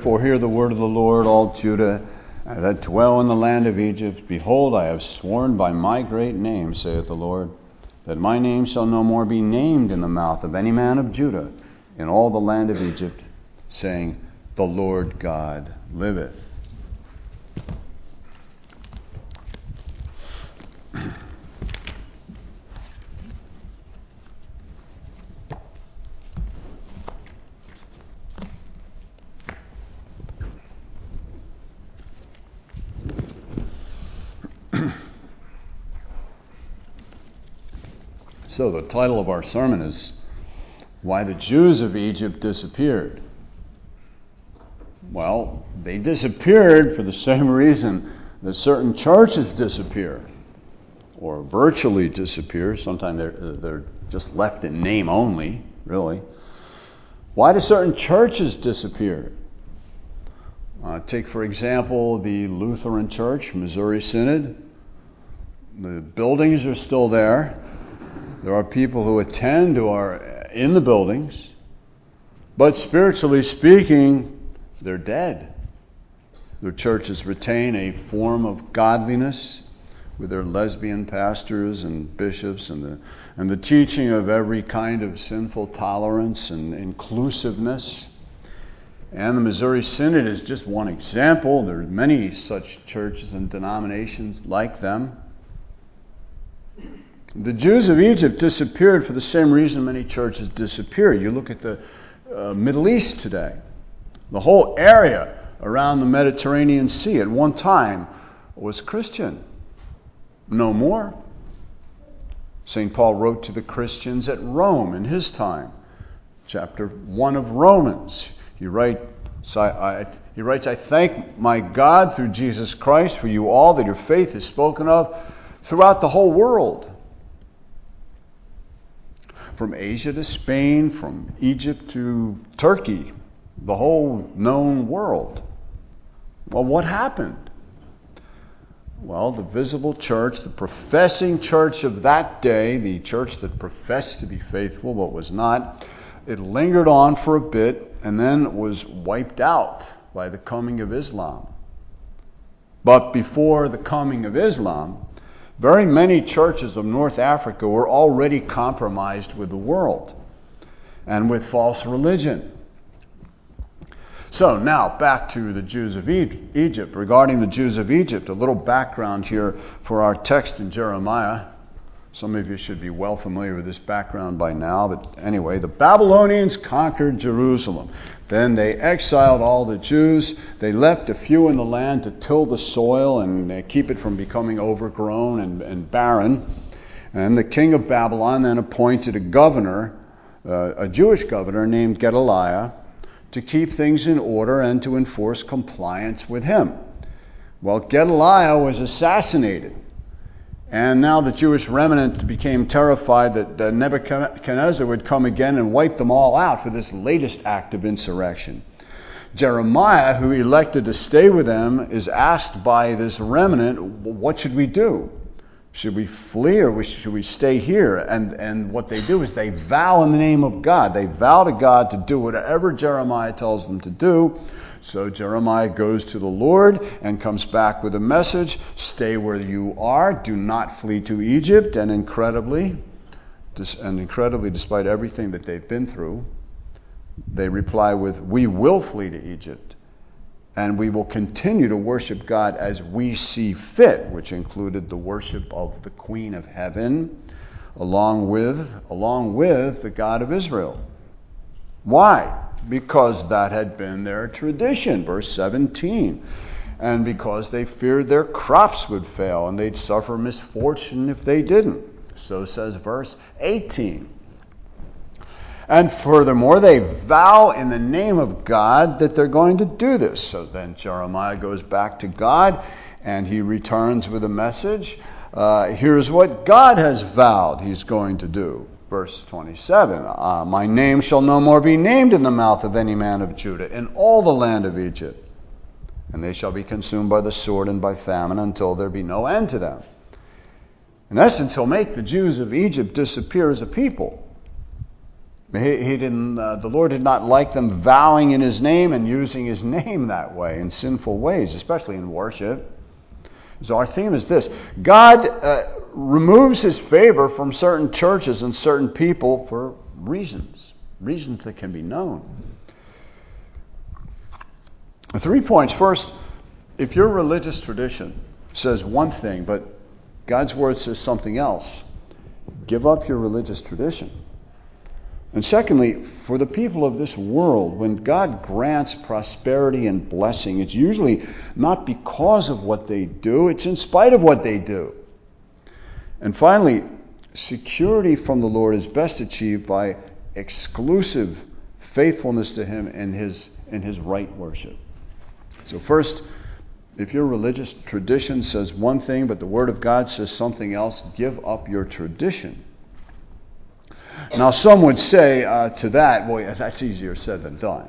therefore hear the word of the Lord, all Judah, that dwell in the land of Egypt. Behold, I have sworn by my great name, saith the Lord, that my name shall no more be named in the mouth of any man of Judah in all the land of Egypt, saying, the Lord God liveth. So the title of our sermon is Why the Jews of Egypt Disappeared. Well, they disappeared for the same reason that certain churches disappear, or virtually disappear. Sometimes they're just left in name only, really. Why do certain churches disappear? Take, for example, the Lutheran Church, Missouri Synod. The buildings are still there. There are people who attend who are in the buildings, but spiritually speaking, they're dead. Their churches retain a form of godliness with their lesbian pastors and bishops and the teaching of every kind of sinful tolerance and inclusiveness. And the Missouri Synod is just one example. There are many such churches and denominations like them. The Jews of Egypt disappeared for the same reason many churches disappear. You look at the Middle East today. The whole area around the Mediterranean Sea at one time was Christian. No more. St. Paul wrote to the Christians at Rome in his time. Chapter 1 of Romans. He writes, I thank my God through Jesus Christ for you all that your faith is spoken of throughout the whole world. From Asia to Spain, from Egypt to Turkey, the whole known world. Well, what happened? Well, the visible church, the professing church of that day, the church that professed to be faithful but was not, it lingered on for a bit and then was wiped out by the coming of Islam. But before the coming of Islam, very many churches of North Africa were already compromised with the world and with false religion. So now back to the Jews of Egypt. Regarding the Jews of Egypt, a little background here for our text in Jeremiah. Some of you should be well familiar with this background by now, but anyway, the Babylonians conquered Jerusalem. Then they exiled all the Jews. They left a few in the land to till the soil and keep it from becoming overgrown and barren. And the king of Babylon then appointed a governor, a Jewish governor named Gedaliah, to keep things in order and to enforce compliance with him. Well, Gedaliah was assassinated. And now the Jewish remnant became terrified that Nebuchadnezzar would come again and wipe them all out for this latest act of insurrection. Jeremiah, who elected to stay with them, is asked by this remnant, what should we do? Should we flee or should we stay here? And what they do is they vow in the name of God. They vow to God to do whatever Jeremiah tells them to do. So Jeremiah goes to the Lord and comes back with a message, stay where you are, do not flee to Egypt. And incredibly, despite everything that they've been through, they reply with, we will flee to Egypt, and we will continue to worship God as we see fit, which included the worship of the Queen of Heaven, along with the God of Israel. Why? Because that had been their tradition, verse 17. And because they feared their crops would fail and they'd suffer misfortune if they didn't. So says verse 18. And furthermore, they vow in the name of God that they're going to do this. So then Jeremiah goes back to God and he returns with a message. Here's what God has vowed he's going to do. Verse 27, my name shall no more be named in the mouth of any man of Judah in all the land of Egypt. And they shall be consumed by the sword and by famine until there be no end to them. In essence, he'll make the Jews of Egypt disappear as a people. He didn't. The Lord did not like them vowing in His name and using His name that way in sinful ways, especially in worship. So our theme is this: God removes His favor from certain churches and certain people for reasons that can be known. 3 points. First, if your religious tradition says one thing, but God's Word says something else, give up your religious tradition. And secondly, for the people of this world, when God grants prosperity and blessing, it's usually not because of what they do, it's in spite of what they do. And finally, security from the Lord is best achieved by exclusive faithfulness to Him in His right worship. So first, if your religious tradition says one thing, but the Word of God says something else, give up your tradition. Now, some would say to that, boy, that's easier said than done.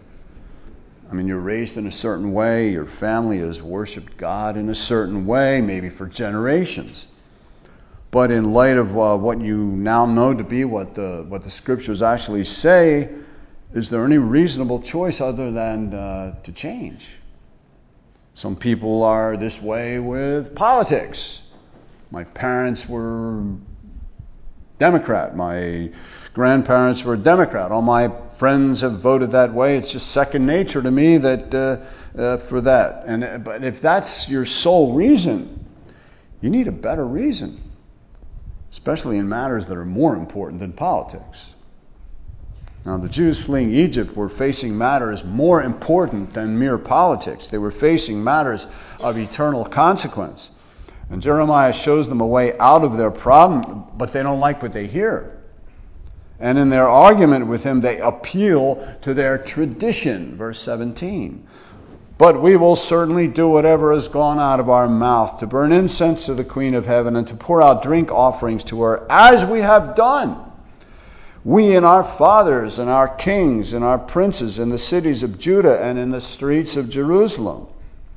I mean, you're raised in a certain way, your family has worshipped God in a certain way, maybe for generations. But in light of what you now know to be what the Scriptures actually say, is there any reasonable choice other than to change? Some people are this way with politics. My parents were Democrat. My grandparents were Democrat. All my friends have voted that way. It's just second nature to me that for that. But if that's your sole reason, you need a better reason, especially in matters that are more important than politics. Now, the Jews fleeing Egypt were facing matters more important than mere politics. They were facing matters of eternal consequence. And Jeremiah shows them a way out of their problem, but they don't like what they hear. And in their argument with him, they appeal to their tradition, verse 17. But we will certainly do whatever has gone out of our mouth, to burn incense to the Queen of Heaven and to pour out drink offerings to her, as we have done. We and our fathers and our kings and our princes in the cities of Judah and in the streets of Jerusalem.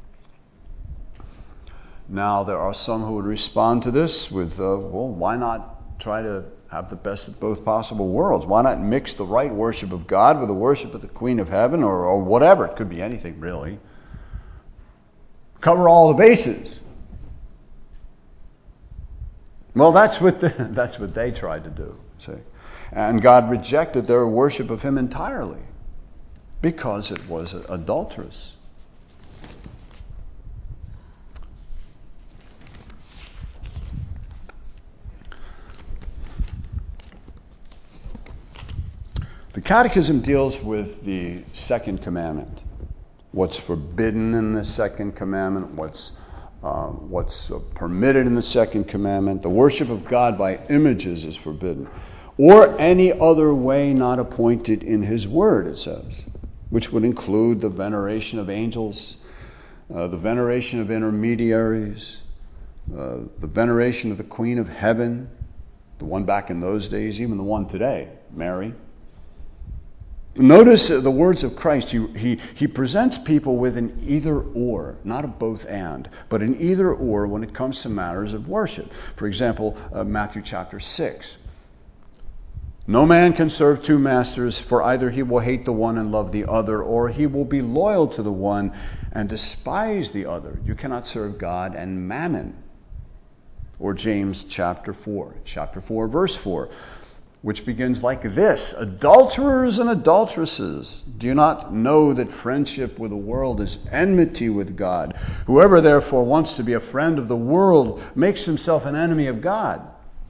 Now, there are some who would respond to this with, why not try to have the best of both possible worlds? Why not mix the right worship of God with the worship of the Queen of Heaven or whatever? It could be anything, really. Cover all the bases. Well, that's what they tried to do, see. And God rejected their worship of Him entirely because it was adulterous. The Catechism deals with the second commandment. What's forbidden in the second commandment, what's permitted in the second commandment. The worship of God by images is forbidden. Or any other way not appointed in His Word, it says, which would include the veneration of angels, the veneration of intermediaries, the veneration of the Queen of Heaven, the one back in those days, even the one today, Mary. Notice the words of Christ. He presents people with an either or, not a both and, but an either or when it comes to matters of worship. For example, Matthew chapter 6. No man can serve two masters, for either he will hate the one and love the other, or he will be loyal to the one and despise the other. You cannot serve God and mammon. Or James chapter 4 verse 4, which begins like this: adulterers and adulteresses, do you not know that friendship with the world is enmity with God? Whoever therefore wants to be a friend of the world makes himself an enemy of God.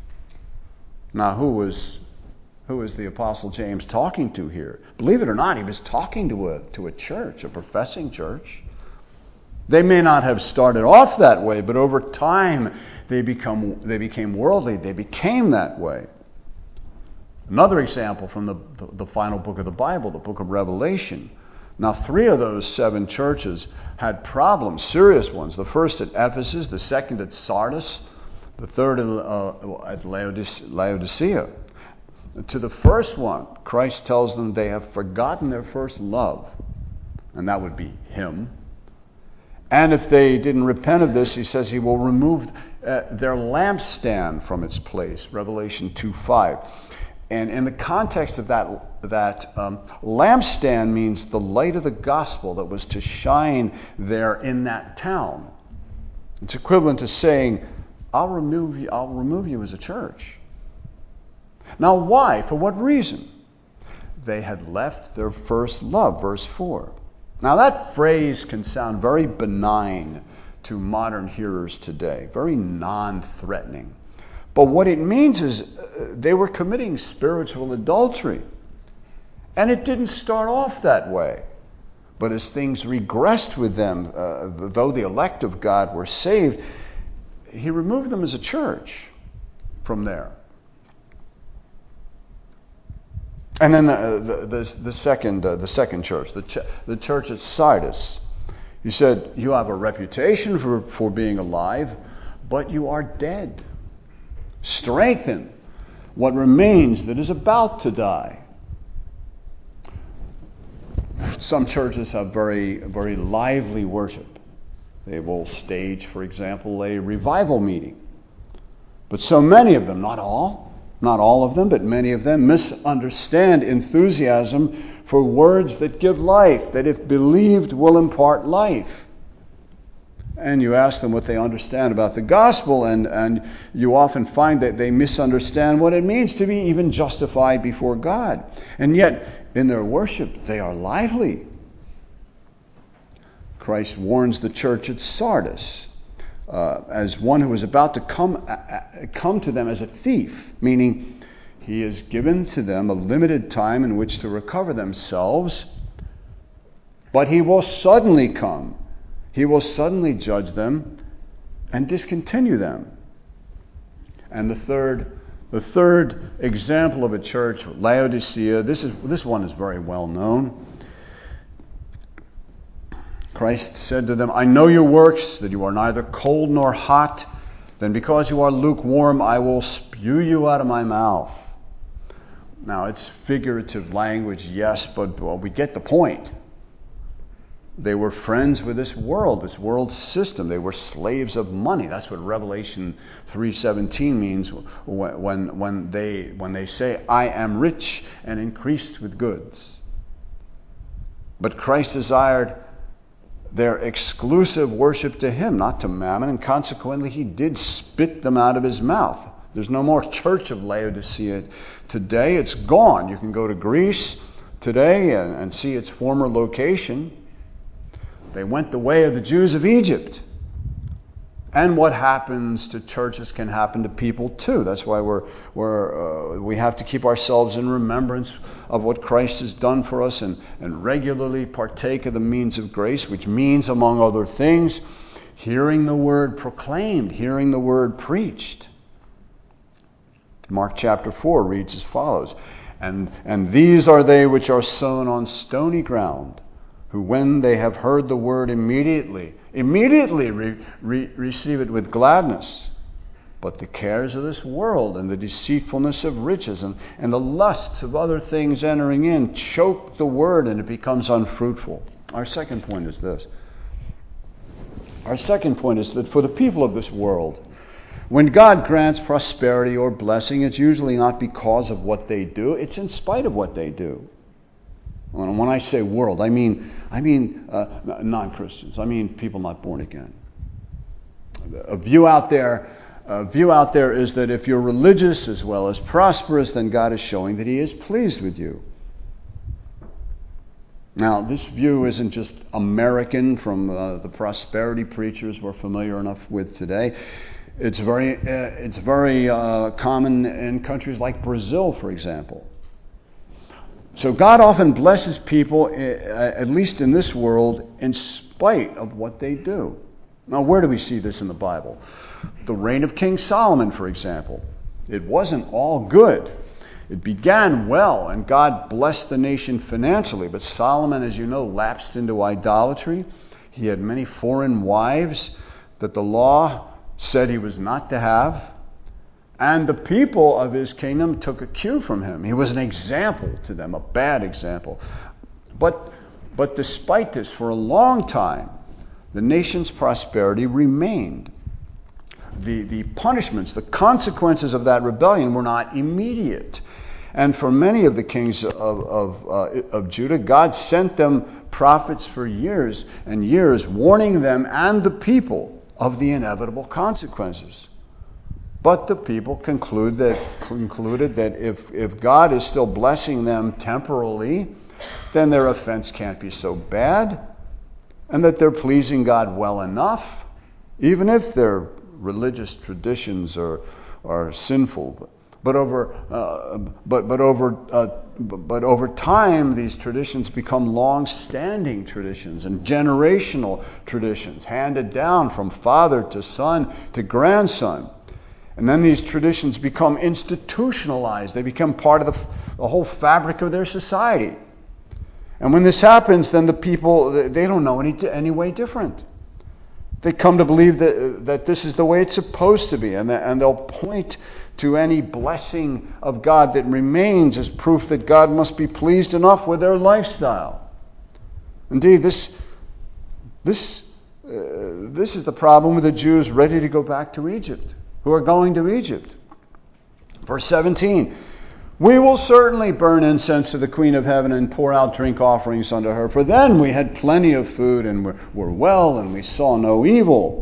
Now, who was the Apostle James talking to here? Believe it or not, he was talking to a church, a professing church. They may not have started off that way, but over time they became worldly. They became that way. Another example from the final book of the Bible, the book of Revelation. Now, 3 of those 7 churches had problems, serious ones. The first at Ephesus, the second at Sardis, the third at Laodicea. To the first one, Christ tells them they have forgotten their first love, and that would be Him. And if they didn't repent of this, He says He will remove their lampstand from its place, Revelation 2:5. And in the context of that lampstand means the light of the gospel that was to shine there in that town. It's equivalent to saying, I'll remove you as a church. Now why? For what reason? They had left their first love, verse 4. Now that phrase can sound very benign to modern hearers today, very non-threatening. But what it means is they were committing spiritual adultery. And it didn't start off that way. But as things regressed with them, though the elect of God were saved, he removed them as a church from there. And then the second church, the church at Sardis, he said, you have a reputation for being alive, but you are dead. Strengthen what remains that is about to die. Some churches have very, very lively worship. They will stage, for example, a revival meeting. But so many of them, not all of them, but many of them misunderstand enthusiasm for words that give life, that if believed will impart life. And you ask them what they understand about the gospel, and you often find that they misunderstand what it means to be even justified before God. And yet, in their worship, they are lively. Christ warns the church at Sardis as one who is about to come to them as a thief, meaning he has given to them a limited time in which to recover themselves, but he will suddenly come. He will suddenly judge them and discontinue them. And the third example of a church, Laodicea, this one is very well known. Christ said to them, I know your works, that you are neither cold nor hot. Then because you are lukewarm, I will spew you out of my mouth. Now, it's figurative language, yes, but we get the point. They were friends with this world system. They were slaves of money. That's what Revelation 3:17 means when they say, I am rich and increased with goods. But Christ desired their exclusive worship to him, not to mammon, and consequently he did spit them out of his mouth. There's no more church of Laodicea today. It's gone. You can go to Greece today and see its former location. They went the way of the Jews of Egypt. And what happens to churches can happen to people too. That's why we have to keep ourselves in remembrance of what Christ has done for us and regularly partake of the means of grace, which means, among other things, hearing the word proclaimed, hearing the word preached. Mark chapter 4 reads as follows, And these are they which are sown on stony ground, who when they have heard the word immediately receive it with gladness. But the cares of this world and the deceitfulness of riches and the lusts of other things entering in choke the word and it becomes unfruitful. Our second point is this. Our second point is that for the people of this world, when God grants prosperity or blessing, it's usually not because of what they do, it's in spite of what they do. When I say world, I mean non-Christians. I mean people not born again. A view out there is that if you're religious as well as prosperous, then God is showing that he is pleased with you. Now, this view isn't just American from the prosperity preachers we're familiar enough with today. It's very common in countries like Brazil, for example. So God often blesses people, at least in this world, in spite of what they do. Now, where do we see this in the Bible? The reign of King Solomon, for example. It wasn't all good. It began well, and God blessed the nation financially. But Solomon, as you know, lapsed into idolatry. He had many foreign wives that the law said he was not to have. And the people of his kingdom took a cue from him. He was an example to them, a bad example. But despite this, for a long time, the nation's prosperity remained. The punishments, the consequences of that rebellion were not immediate. And for many of the kings of Judah, God sent them prophets for years and years, warning them and the people of the inevitable consequences. But the people concluded that if God is still blessing them temporarily, then their offense can't be so bad, and that they're pleasing God well enough, even if their religious traditions are sinful. But over time, these traditions become long-standing traditions and generational traditions, handed down from father to son to grandson. And then these traditions become institutionalized. They become part of the whole fabric of their society. And when this happens, then the people, they don't know any way different. They come to believe that this is the way it's supposed to be, and they'll point to any blessing of God that remains as proof that God must be pleased enough with their lifestyle. Indeed, this is the problem with the Jews ready to go back to Egypt, who are going to Egypt. Verse 17, we will certainly burn incense to the Queen of Heaven and pour out drink offerings unto her, for then we had plenty of food and were well, and we saw no evil.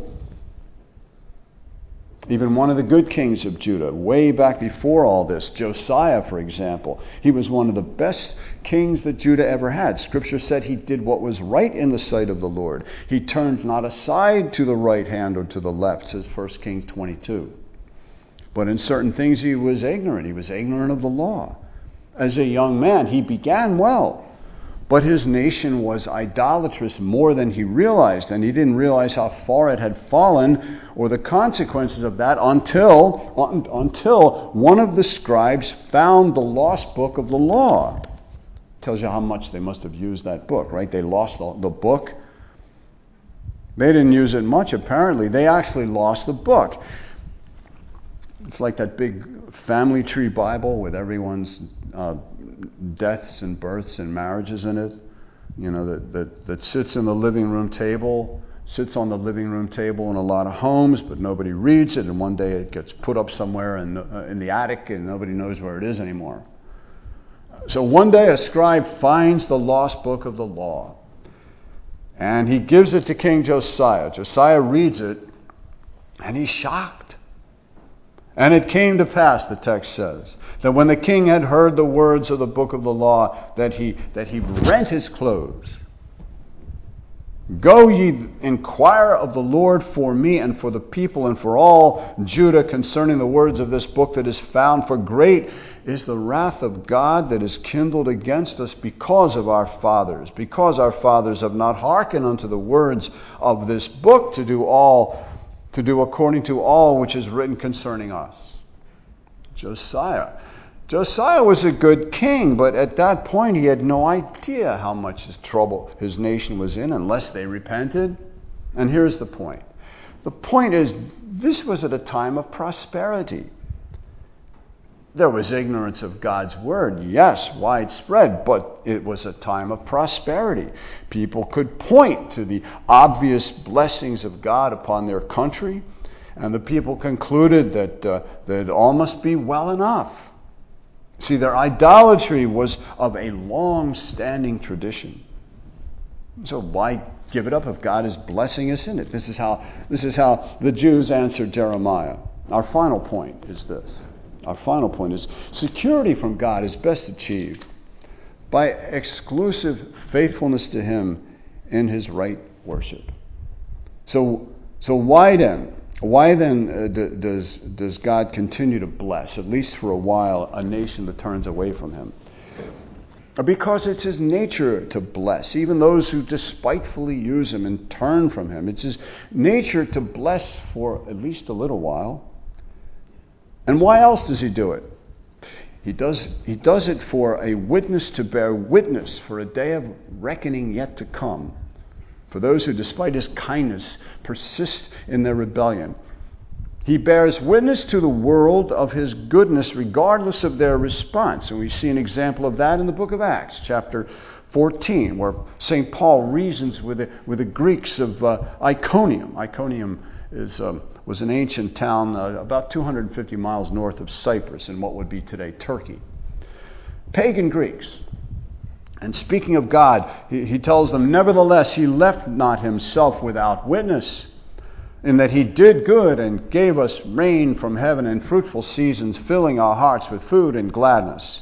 Even one of the good kings of Judah, way back before all this, Josiah, for example, he was one of the best kings that Judah ever had. Scripture said he did what was right in the sight of the Lord. He turned not aside to the right hand or to the left, says 1 Kings 22. But in certain things he was ignorant. He was ignorant of the law. As a young man, he began well, but his nation was idolatrous more than he realized, and he didn't realize how far it had fallen or the consequences of that until one of the scribes found the lost book of the law. Tells you how much they must have used that book, right? They lost the book. They didn't use it much, apparently. They actually lost the book. It's like that big family tree Bible with everyone's deaths and births and marriages in it. You know, that sits in the living room table, sits on the living room table in a lot of homes, but nobody reads it, and one day it gets put up somewhere in the attic and nobody knows where it is anymore. So one day a scribe finds the lost book of the law, and he gives it to King Josiah. Josiah reads it, and he's shocked. And it came to pass, the text says, that when the king had heard the words of the book of the law, that he rent his clothes. Go ye inquire of the Lord for me and for the people and for all Judah concerning the words of this book that is found. For great is the wrath of God that is kindled against us because of our fathers. Because our fathers have not hearkened unto the words of this book to do according to all which is written concerning us. Josiah was a good king, but at that point he had no idea how much trouble his nation was in unless they repented. And here's the point. The point is, this was at a time of prosperity. There was ignorance of God's word, yes, widespread, but it was a time of prosperity. People could point to the obvious blessings of God upon their country, and the people concluded that all must be well enough. See, their idolatry was of a long-standing tradition. So why give it up if God is blessing us in it? This is how the Jews answered Jeremiah. Our final point is this. Our final point is security from God is best achieved by exclusive faithfulness to Him in His right worship. So why then does God continue to bless, at least for a while, a nation that turns away from Him? Because it's His nature to bless, even those who despitefully use Him and turn from Him. It's His nature to bless for at least a little while. And why else does He do it? He does it for a witness to bear witness for a day of reckoning yet to come. For those who, despite His kindness, persist in their rebellion. He bears witness to the world of His goodness regardless of their response. And we see an example of that in the book of Acts, chapter 14, where St. Paul reasons with the Greeks of Iconium. Iconium was an ancient town about 250 miles north of Cyprus in what would be today Turkey. pagan Greeks. And speaking of God, he tells them, nevertheless, he left not himself without witness, in that he did good and gave us rain from heaven and fruitful seasons, filling our hearts with food and gladness.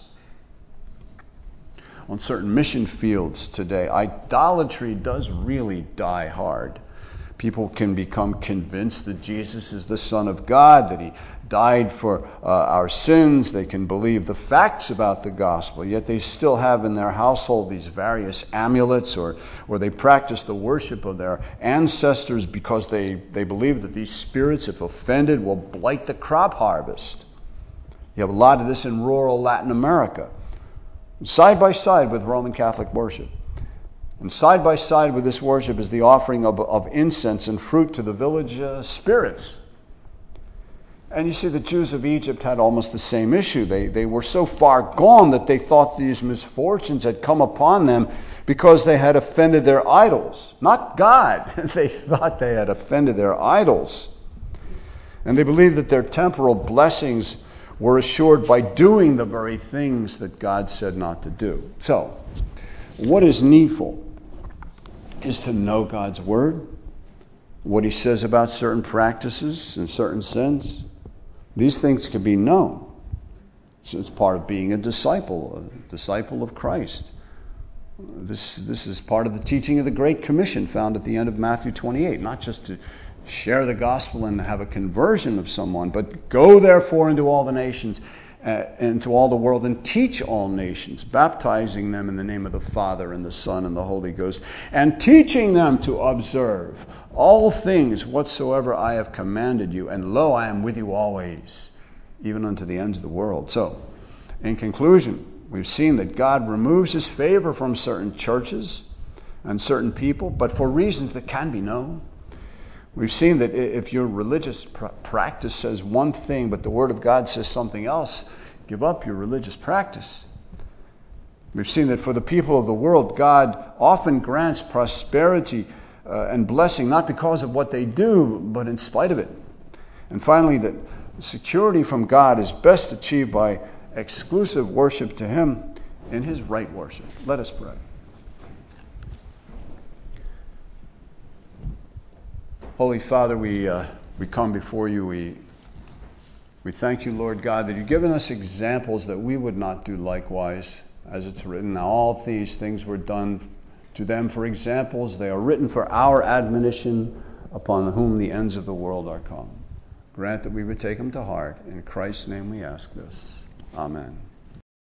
On certain mission fields today, idolatry does really die hard. People can become convinced that Jesus is the Son of God, that he died for our sins. They can believe the facts about the gospel, yet they still have in their household these various amulets, or they practice the worship of their ancestors because they believe that these spirits, if offended, will blight the crop harvest. You have a lot of this in rural Latin America, side by side with Roman Catholic worship. And side by side with this worship is the offering of incense and fruit to the village spirits. And you see, the Jews of Egypt had almost the same issue. They were so far gone that they thought these misfortunes had come upon them because they had offended their idols. Not God. They thought they had offended their idols. And they believed that their temporal blessings were assured by doing the very things that God said not to do. So, what is needful is to know God's Word, what He says about certain practices and certain sins. These things can be known. So it's part of being a disciple of Christ. This is part of the teaching of the Great Commission found at the end of Matthew 28, not just to share the gospel and have a conversion of someone, but go therefore into all the nations, into all the world, and teach all nations, baptizing them in the name of the Father and the Son and the Holy Ghost, and teaching them to observe all things whatsoever I have commanded you. And lo, I am with you always, even unto the ends of the world. So, in conclusion, we've seen that God removes His favor from certain churches and certain people, but for reasons that can be known. We've seen that if your religious practice says one thing, but the Word of God says something else, give up your religious practice. We've seen that for the people of the world, God often grants prosperity and blessing, not because of what they do, but in spite of it. And finally, that security from God is best achieved by exclusive worship to Him in His right worship. Let us pray. Holy Father, we come before you. We thank you, Lord God, that you've given us examples that we would not do likewise, as it's written. Now all these things were done to them for examples. They are written for our admonition, upon whom the ends of the world are come. Grant that we would take them to heart. In Christ's name we ask this. Amen.